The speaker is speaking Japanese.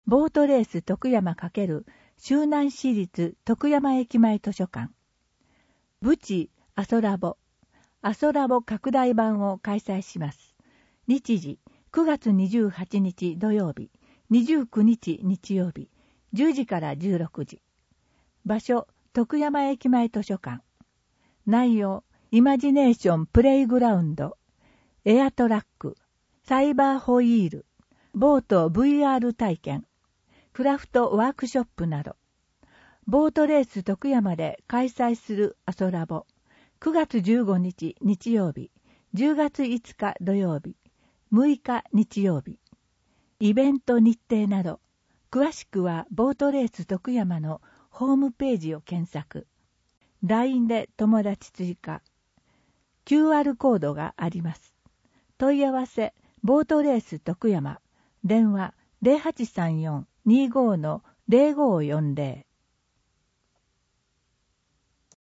ボートレース徳山×周南市立徳山駅前図書館。ブチアソラボ拡大版を開催します。日時9月28日土曜日、29日日曜日、10時から16時。場所、徳山駅前図書館。内容、イマジネーションプレイグラウンド、エアトラック、サイバーホイール、ボート VR 体験、クラフトワークショップなど。ボートレース徳山で開催するアソラボ、9月15日日曜日、10月5日土曜日、6日日曜日。イベント日程など、詳しくはボートレース徳山のホームページを検索。LINE で友達追加。QR コードがあります。問い合わせ、ボートレース徳山。電話 0834-25-0540。